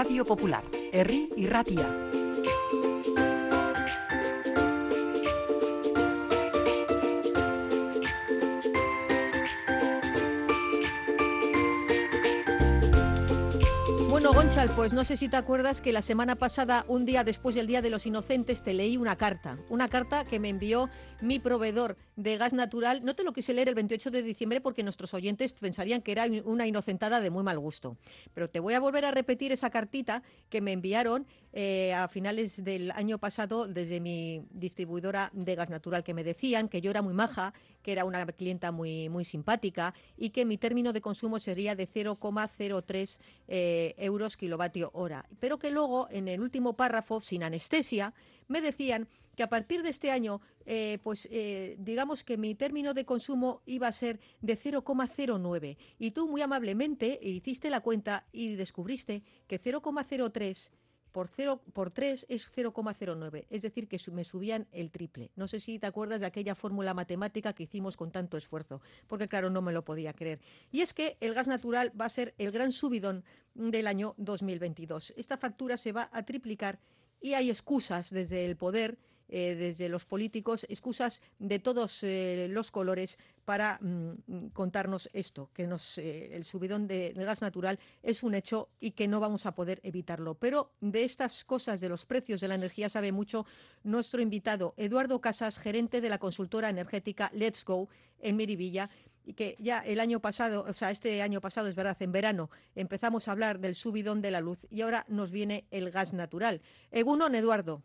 Radio Popular, Herri y Ratia. Bueno, Gonçal, pues no sé si te acuerdas que la semana pasada, un día después del Día de los Inocentes, te leí una carta que me envió mi proveedor de gas natural. No te lo quise leer el 28 de diciembre porque nuestros oyentes pensarían que era una inocentada de muy mal gusto. Pero te voy a volver a repetir esa cartita que me enviaron a finales del año pasado desde mi distribuidora de gas natural, que me decían que yo era muy maja, que era una clienta muy, muy simpática y que mi término de consumo sería de 0,03 euros kilovatio hora. Pero que luego, en el último párrafo, sin anestesia, me decían que a partir de este año, digamos que mi término de consumo iba a ser de 0,09. Y tú, muy amablemente, hiciste la cuenta y descubriste que 0,03 por 3 es 0,09, es decir, que me subían el triple. No sé si te acuerdas de aquella fórmula matemática que hicimos con tanto esfuerzo, porque claro, no me lo podía creer. Y es que el gas natural va a ser el gran subidón del año 2022. Esta factura se va a triplicar y hay excusas desde el poder, desde los políticos, excusas de todos los colores para contarnos esto, que el subidón del gas natural es un hecho y que no vamos a poder evitarlo. Pero de estas cosas, de los precios de la energía, sabe mucho nuestro invitado, Eduardo Casas, gerente de la consultora energética Let's Go en Miribilla, y que ya el año pasado, este año pasado, es verdad, en verano, empezamos a hablar del subidón de la luz y ahora nos viene el gas natural. Egunon, Eduardo.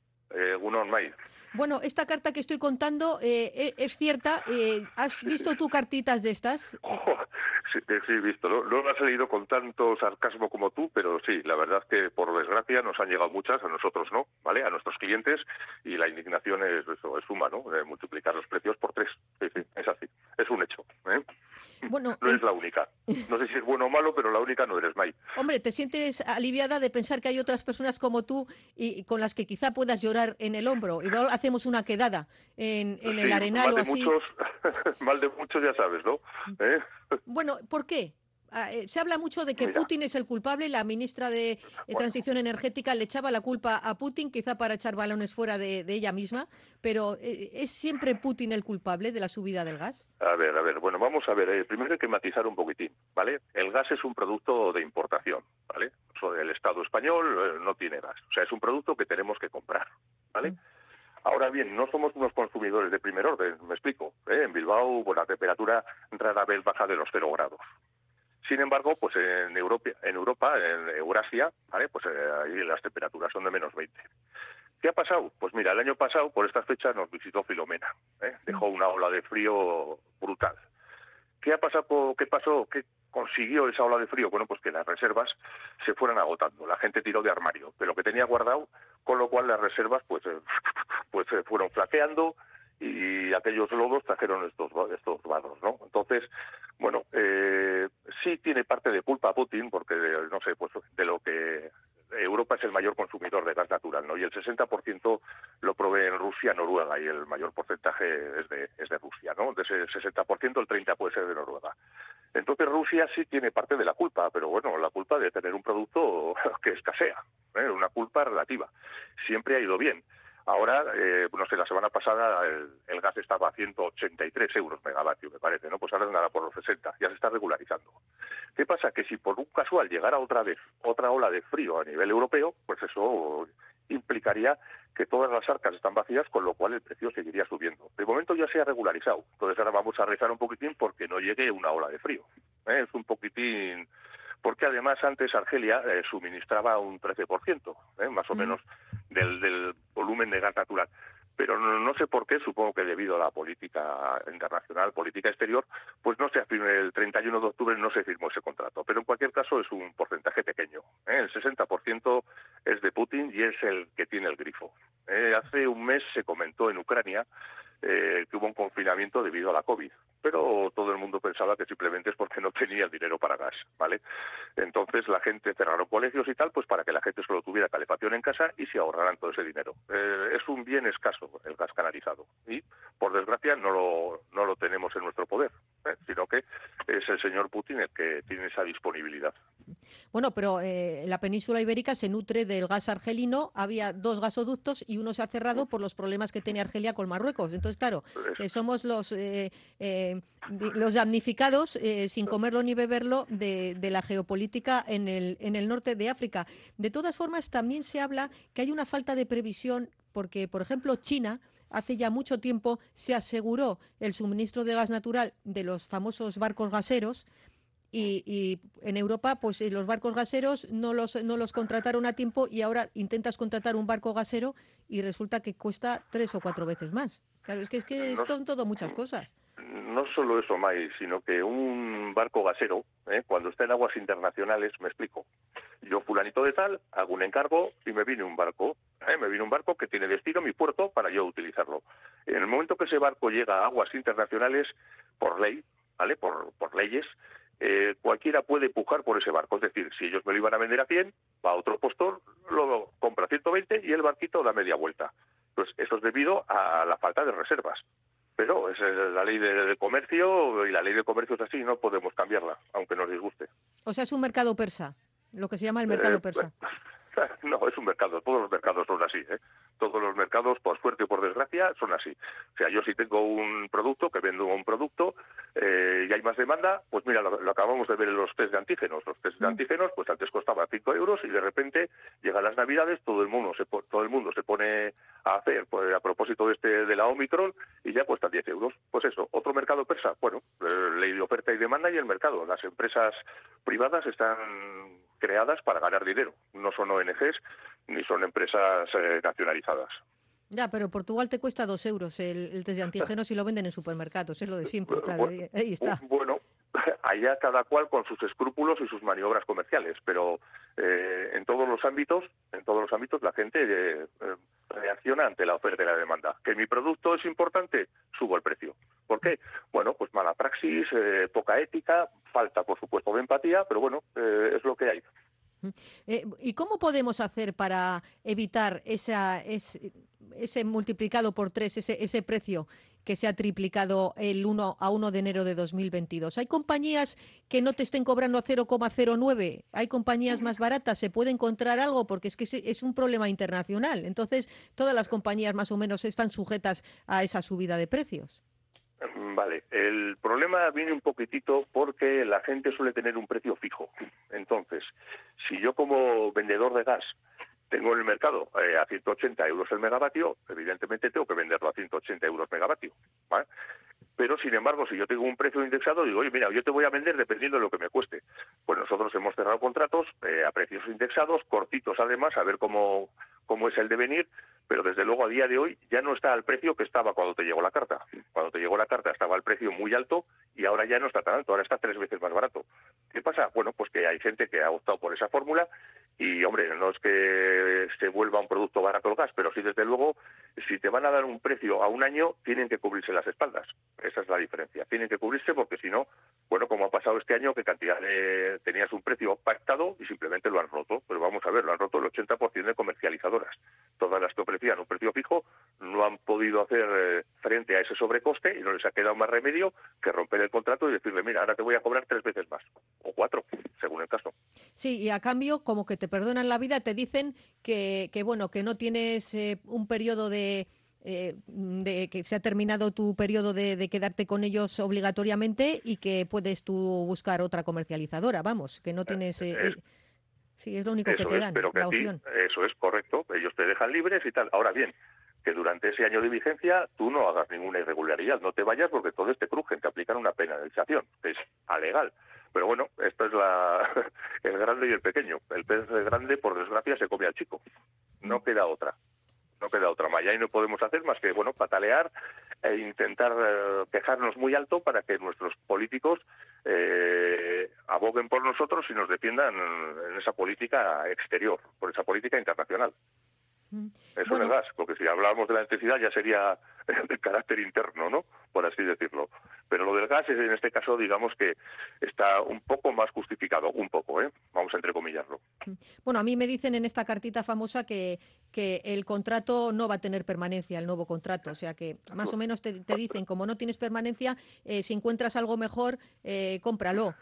Egunon, May. Bueno, esta carta que estoy contando es cierta. ¿Has visto tú cartitas de estas? Sí, he visto. No las he leído con tanto sarcasmo como tú, pero sí, la verdad que por desgracia nos han llegado muchas, a nosotros no, ¿vale? A nuestros clientes, y la indignación es suma, ¿no? Multiplicar los precios por 3. Sí, es así. Es un hecho, ¿eh? Bueno, no eres la única. No sé si es bueno o malo, pero la única no eres, May. Hombre, ¿te sientes aliviada de pensar que hay otras personas como tú y con las que quizá puedas llorar en el hombro? Y luego hacemos una quedada en el Arenal o así. Mal de muchos ya sabes, ¿no? Bueno, ¿por qué? Se habla mucho de que Putin es el culpable. La ministra de Transición Energética le echaba la culpa a Putin, quizá para echar balones fuera de ella misma, pero ¿es siempre Putin el culpable de la subida del gas? A ver, bueno, vamos a ver. Primero hay que matizar un poquitín, ¿vale? El gas es un producto de importación, ¿vale? El Estado español no tiene gas, o sea, es un producto que tenemos que comprar, ¿vale? Ahora bien, no somos unos consumidores de primer orden, me explico. En Bilbao, la temperatura rara vez baja de los 0 grados. Sin embargo, pues en Europa, en Eurasia, ¿vale? Pues ahí las temperaturas son de menos 20. ¿Qué ha pasado? Pues mira, el año pasado, por estas fechas, nos visitó Filomena. Dejó una ola de frío brutal. ¿Qué ha pasado? ¿Qué pasó? ¿Qué consiguió esa ola de frío? Bueno, pues que las reservas se fueran agotando. La gente tiró de armario de lo que tenía guardado, con lo cual las reservas pues fueron flaqueando y aquellos lodos trajeron estos barros, ¿no? Entonces, bueno, sí tiene parte de culpa Putin, porque, no sé, pues de lo que Europa es el mayor consumidor de gas natural, ¿no? Y el 60% lo provee en Rusia, Noruega, y el mayor porcentaje es de Rusia, ¿no? De ese 60%, el 30% puede ser de Noruega. Entonces Rusia sí tiene parte de la culpa, pero bueno, la culpa de tener un producto que escasea, una culpa relativa. Siempre ha ido bien. Ahora, no sé, la semana pasada el gas estaba a 183 euros megavatio, me parece, ¿no? Pues ahora andará por los 60, ya se está regularizando. ¿Qué pasa? Que si por un casual llegara otra ola de frío a nivel europeo, pues eso implicaría que todas las arcas están vacías, con lo cual el precio seguiría subiendo. De momento ya se ha regularizado, entonces ahora vamos a rezar un poquitín porque no llegue una ola de frío. Es un poquitín... Porque además antes Argelia suministraba un 13%, más o menos, del volumen de gas natural. Pero no sé por qué, supongo que debido a la política internacional, política exterior, pues no se firmó el 31 de octubre, no se firmó ese contrato. Pero en cualquier caso es un porcentaje pequeño. El 60% es de Putin y es el que tiene el grifo. Hace un mes se comentó en Ucrania que hubo un confinamiento debido a la COVID, pero todo el mundo pensaba que simplemente es porque no tenía el dinero para gas, ¿vale? Entonces la gente cerraron colegios y tal, pues para que la gente solo tuviera calefacción en casa y se ahorraran todo ese dinero. Es un bien escaso el gas canalizado y, por desgracia, no lo tenemos en nuestro poder, sino que es el señor Putin el que tiene esa disponibilidad. Bueno, pero la península ibérica se nutre del gas argelino. Había 2 gasoductos y uno se ha cerrado por los problemas que tiene Argelia con Marruecos. Entonces, claro, somos los damnificados, sin comerlo ni beberlo, de la geopolítica en el norte de África. De todas formas, también se habla que hay una falta de previsión porque, por ejemplo, China hace ya mucho tiempo se aseguró el suministro de gas natural de los famosos barcos gaseros. Y en Europa, pues los barcos gaseros no los contrataron a tiempo y ahora intentas contratar un barco gasero y resulta que cuesta 3 o 4 veces más. Claro, es que son todo muchas cosas. No solo eso, May, sino que un barco gasero, cuando está en aguas internacionales, me explico. Yo, fulanito de tal, hago un encargo y me viene un barco. Me viene un barco que tiene destino mi puerto para yo utilizarlo. En el momento que ese barco llega a aguas internacionales, por ley, ¿vale? Por leyes, cualquiera puede pujar por ese barco. Es decir, si ellos me lo iban a vender a 100, va a otro postor, lo compra a 120 y el barquito da media vuelta. Pues eso es debido a la falta de reservas. Pero es la ley de comercio y la ley de comercio es así, no podemos cambiarla, aunque nos disguste. O sea, es un mercado persa, lo que se llama el mercado persa. No, es un mercado, todos los mercados son así, Todos los mercados, por suerte o por desgracia, son así. O sea, yo si tengo un producto, que vendo un producto, y hay más demanda, pues mira, lo acabamos de ver en los test de antígenos. Los test de antígenos, pues antes costaba 5 euros y de repente llegan las Navidades, todo el mundo se pone a hacer, pues, a propósito de la Omicron, y ya cuesta 10 euros. Pues eso, otro mercado persa. Bueno, ley de oferta y demanda y el mercado. Las empresas privadas están creadas para ganar dinero, no son ONGs ni son empresas nacionalizadas. Ya, pero Portugal te cuesta 2 euros el test de antígenos y lo venden en supermercados, es lo de siempre, claro, ahí está. Bueno, allá cada cual con sus escrúpulos y sus maniobras comerciales, pero en todos los ámbitos la gente reacciona ante la oferta y la demanda. ¿Que mi producto es importante? Subo el precio. ¿Por qué? Bueno, pues mala praxis, poca ética, falta, por supuesto, de empatía, pero bueno, es lo que hay. ¿Y cómo podemos hacer para evitar ese multiplicado por 3, ese precio que se ha triplicado el 1 de enero de 2022? ¿Hay compañías que no te estén cobrando a 0,09? ¿Hay compañías más baratas? ¿Se puede encontrar algo? Porque es que es un problema internacional. Entonces, todas las compañías más o menos están sujetas a esa subida de precios. Vale, el problema viene un poquitito porque la gente suele tener un precio fijo. Entonces, si yo como vendedor de gas tengo en el mercado a 180 euros el megavatio, evidentemente tengo que venderlo a 180 euros megavatio, ¿vale? Pero, sin embargo, si yo tengo un precio indexado, digo, oye, mira, yo te voy a vender dependiendo de lo que me cueste. Pues nosotros hemos cerrado contratos a precios indexados, cortitos además, a ver cómo es el devenir, pero desde luego a día de hoy ya no está al precio que estaba cuando te llegó la carta. Cuando te llegó la carta estaba al precio muy alto y ahora ya no está tan alto, ahora está 3 veces más barato. ¿Qué pasa? Bueno, pues que hay gente que ha optado por esa fórmula y, hombre, no es que se vuelva un producto barato el gas, pero sí, desde luego, si te van a dar un precio a un año, tienen que cubrirse las espaldas. Esa es la diferencia. Tienen que cubrirse porque si no, bueno, como ha pasado este año, que tenías un precio pactado y simplemente lo han roto. Pero vamos a ver, lo han roto el 80% de comercializadoras. Todas las que ofrecían un precio fijo no han podido hacer frente a ese sobrecoste y no les ha quedado más remedio que romper el contrato y decirle, mira, ahora te voy a cobrar 3 veces más, o 4, según el caso. Sí, y a cambio, como que te perdonan la vida, te dicen que bueno, que no tienes un periodo de que se ha terminado tu periodo de quedarte con ellos obligatoriamente y que puedes tú buscar otra comercializadora, vamos, que no tienes... sí, es lo único que te dan, pero que la opción. Eso es correcto, ellos te dejan libres y tal. Ahora bien, que durante ese año de vigencia tú no hagas ninguna irregularidad, no te vayas porque todos te crujen, te aplican una penalización, que es alegal. Pero bueno, esto es el grande y el pequeño. El pez grande, por desgracia, se come al chico. No queda otra. No queda otra malla y no podemos hacer más que, bueno, patalear e intentar quejarnos muy alto para que nuestros políticos aboguen por nosotros y nos defiendan en esa política exterior, por esa política internacional. Eso es el gas, porque si hablábamos de la electricidad ya sería de carácter interno, ¿no? Por así decirlo. Pero lo del gas es, en este caso, digamos que está un poco más justificado, un poco, vamos a entrecomillarlo. Bueno, a mí me dicen en esta cartita famosa que el contrato no va a tener permanencia, el nuevo contrato, o sea que más o menos te dicen, como no tienes permanencia, si encuentras algo mejor, cómpralo.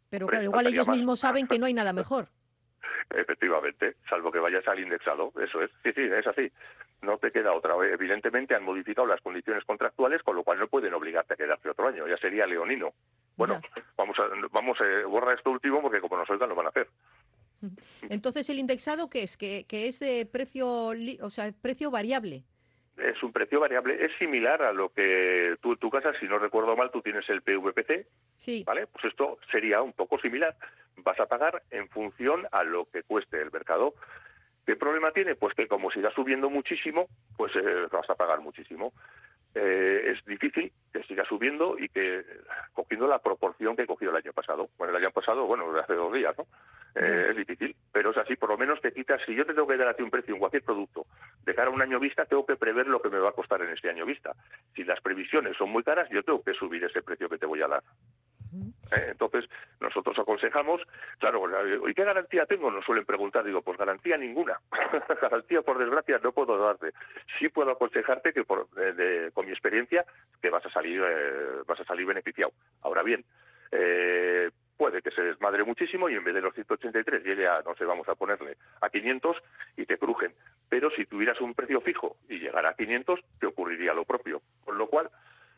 Pero Hombre, claro, igual faltaría ellos más. mismos saben que no hay nada mejor. Efectivamente, salvo que vayas al indexado, eso es. Sí, es así. No te queda otra. Evidentemente han modificado las condiciones contractuales, con lo cual no pueden obligarte a quedarte otro año. Ya sería leonino. Bueno, Ya. borra esto último porque como nos oigan lo van a hacer. Entonces, ¿el indexado qué es? Que es o sea, precio variable. Es un precio variable, es similar a lo que tú en tu casa, si no recuerdo mal, tú tienes el PVPC, Sí. ¿vale? Pues esto sería un poco similar. Vas a pagar en función a lo que cueste el mercado. ¿Qué problema tiene? Pues que como siga subiendo muchísimo, pues vas a pagar muchísimo. Es difícil que siga subiendo y que cogiendo la proporción que cogió el año pasado. Bueno, el año pasado, bueno, hace 2 días, ¿no? Es difícil, pero es así, por lo menos te quitas, si yo te tengo que dar a ti un precio en cualquier producto, de cara a un año vista, tengo que prever lo que me va a costar en este año vista. Si las previsiones son muy caras, yo tengo que subir ese precio que te voy a dar. Entonces, nosotros aconsejamos, claro, ¿y qué garantía tengo? Nos suelen preguntar, digo, pues garantía ninguna. Garantía, por desgracia, no puedo darte. Sí puedo aconsejarte que con mi experiencia, que vas a salir beneficiado. Ahora bien, puede que se desmadre muchísimo y en vez de los 183 llegue a, no sé, vamos a ponerle a 500 y te crujen. Pero si tuvieras un precio fijo y llegara a 500, te ocurriría lo propio. Con lo cual,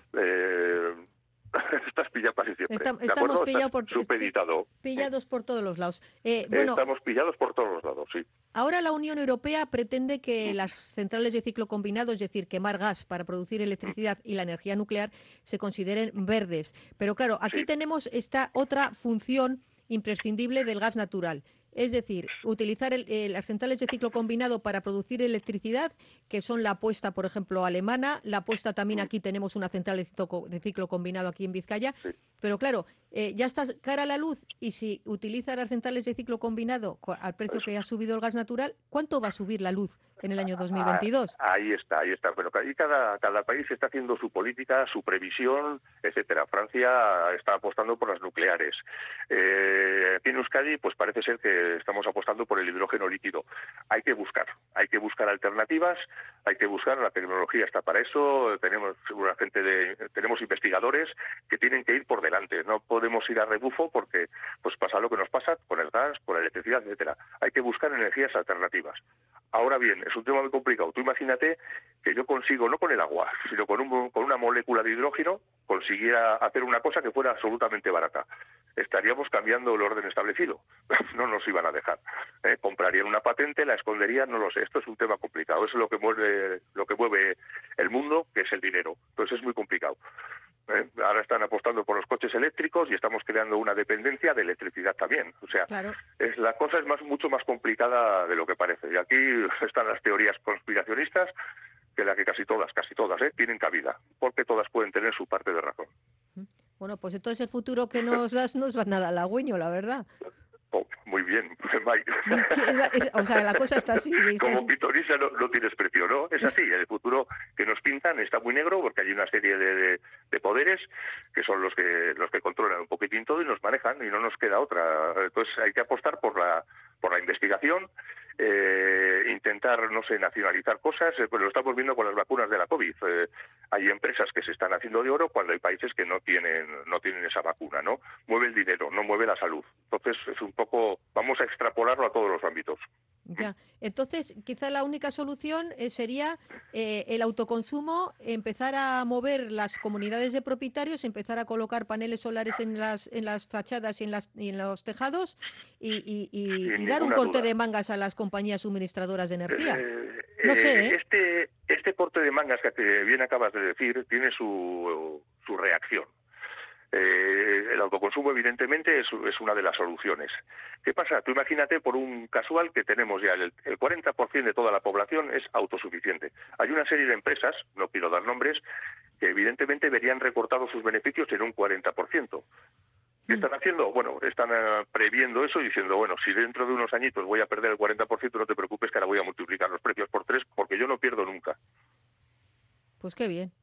estás pillado casi siempre. ¿De acuerdo? Estás supeditado. Pillados por todos los lados. Bueno, Estamos pillados por todos los lados, sí. ahora la Unión Europea pretende que las centrales de ciclo combinado, es decir, quemar gas para producir electricidad y la energía nuclear, se consideren verdes. Pero claro, aquí Sí. tenemos esta otra función imprescindible del gas natural. Es decir, utilizar las centrales de ciclo combinado para producir electricidad, que son la apuesta, por ejemplo, alemana. La apuesta también aquí tenemos una central de ciclo combinado aquí en Vizcaya. Sí. Pero claro, ya está cara a la luz y si utiliza las centrales de ciclo combinado al precio que ha subido el gas natural, ¿cuánto va a subir la luz en el año 2022? Ahí está. Pero ahí cada país está haciendo su política, su previsión, etcétera. Francia está apostando por las nucleares. Aquí en Euskadi, pues parece ser que estamos apostando por el hidrógeno líquido. Hay que buscar alternativas, hay que buscar, la tecnología está para eso, tenemos investigadores que tienen que ir por delante. No podemos ir a rebufo porque pues pasa lo que nos pasa con el gas, con la electricidad, etcétera. Hay que buscar energías alternativas. Ahora bien, es un tema muy complicado. Tú imagínate que yo consigo, no con el agua, sino con una molécula de hidrógeno, consiguiera hacer una cosa que fuera absolutamente barata. Estaríamos cambiando el orden establecido. No nos iban a dejar. Comprarían una patente, la esconderían, no lo sé. Esto es un tema complicado. Eso es lo que mueve el mundo, que es el dinero. Entonces es muy complicado. Ahora están apostando por los coches eléctricos y estamos creando una dependencia de electricidad también. O sea, Claro. la cosa es mucho más complicada de lo que parece. Y aquí están las teorías conspiracionistas, que casi todas, tienen cabida, porque todas pueden tener su parte de razón. Bueno, pues entonces el futuro que nos das no es nada halagüeño, la verdad. Oh, muy bien, Mike. O sea, la cosa está así. Como pitonisa no tienes precio, ¿no? Es así, el futuro que nos pintan está muy negro porque hay una serie de poderes que son los que controlan un poquitín todo y nos manejan y no nos queda otra. Entonces hay que apostar por la investigación, intentar, no sé, nacionalizar cosas. Pues lo estamos viendo con las vacunas de la COVID. Hay empresas que se están haciendo de oro cuando hay países que no tienen esa vacuna, ¿no? Mueve el dinero, no mueve la salud. Entonces es un poco, vamos a extrapolarlo a todos los ámbitos. Ya. Entonces, quizá la única solución sería el autoconsumo, empezar a mover las comunidades de propietarios, empezar a colocar paneles solares en las fachadas y en los tejados y dar un corte de mangas a las compañías suministradoras de energía. No sé, Este corte de mangas que bien acabas de decir tiene su reacción. El autoconsumo, evidentemente, es una de las soluciones. ¿Qué pasa? Tú imagínate por un casual que tenemos ya el 40% de toda la población es autosuficiente. Hay una serie de empresas, no quiero dar nombres, que evidentemente verían recortados sus beneficios en un 40%. ¿Qué están haciendo? Bueno, están previendo eso y diciendo, bueno, si dentro de unos añitos voy a perder el 40%, no te preocupes que ahora voy a multiplicar los precios por 3 porque yo no pierdo nunca. Pues qué bien.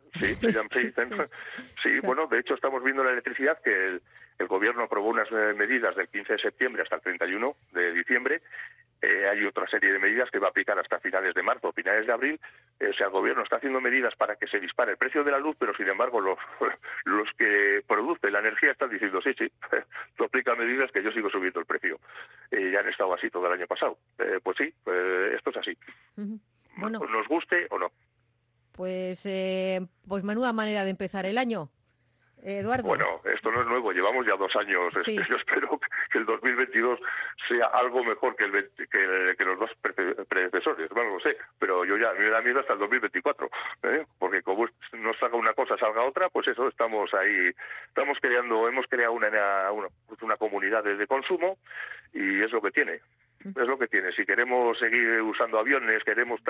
Sí, bueno, de hecho estamos viendo la electricidad que el gobierno aprobó unas medidas del 15 de septiembre hasta el 31 de diciembre Hay otra serie de medidas que va a aplicar hasta finales de marzo, finales de abril. O sea, el gobierno está haciendo medidas para que se dispare el precio de la luz, pero sin embargo los que producen la energía están diciendo sí, tú aplica medidas que yo sigo subiendo el precio. Ya han estado así todo el año pasado. Pues sí, esto es así. Bueno, Nos guste o no. pues menuda manera de empezar el año, Eduardo. Bueno, esto no es nuevo, llevamos ya 2 años. Sí. Yo espero que el 2022 sea algo mejor que los dos predecesores, no lo sé, pero a mí me da miedo hasta el 2024, porque como no salga una cosa, salga otra, pues eso, estamos ahí, hemos creado una comunidad de consumo y es lo que tiene. Es lo que tiene. Si queremos seguir usando aviones,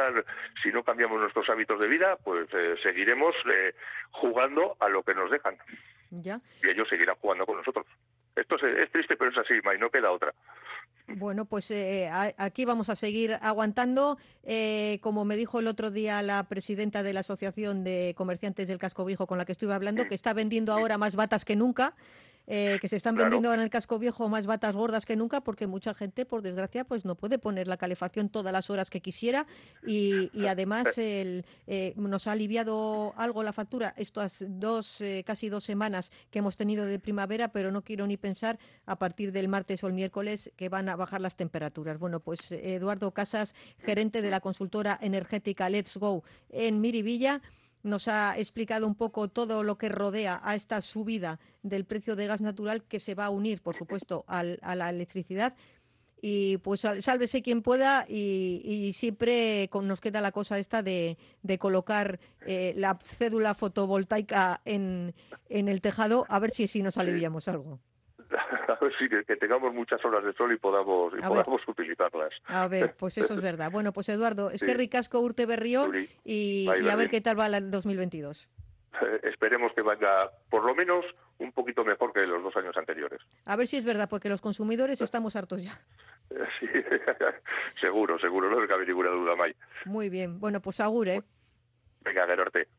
si no cambiamos nuestros hábitos de vida, pues seguiremos jugando a lo que nos dejan. Ya. Y ellos seguirán jugando con nosotros. Esto es triste, pero es así, May, no queda otra. Bueno, pues aquí vamos a seguir aguantando. Como me dijo el otro día la presidenta de la Asociación de Comerciantes del Casco Viejo con la que estuve hablando, que está vendiendo ahora más batas que nunca. Que se están vendiendo en el Casco Viejo más batas gordas que nunca, porque mucha gente, por desgracia, pues no puede poner la calefacción todas las horas que quisiera y además nos ha aliviado algo la factura estas casi 2 semanas que hemos tenido de primavera, pero no quiero ni pensar a partir del martes o el miércoles que van a bajar las temperaturas. Bueno, pues Eduardo Casas, gerente de la consultora energética Let's Go en Miribilla, nos ha explicado un poco todo lo que rodea a esta subida del precio de gas natural que se va a unir, por supuesto, a la electricidad. Y pues sálvese quien pueda y siempre nos queda la cosa esta de colocar la cédula fotovoltaica en el tejado, a ver si nos aliviamos algo. A ver si que tengamos muchas horas de sol y podamos utilizarlas. A ver, pues eso es verdad. Bueno, pues Eduardo, es que ricasco urte berrión y a ver qué tal va el 2022. Esperemos que vaya por lo menos un poquito mejor que los 2 años anteriores. A ver si es verdad, porque los consumidores estamos hartos ya. Sí, seguro, no cabe ninguna duda, May. Muy bien, bueno, pues agur, ¿eh? Venga, Gerarte.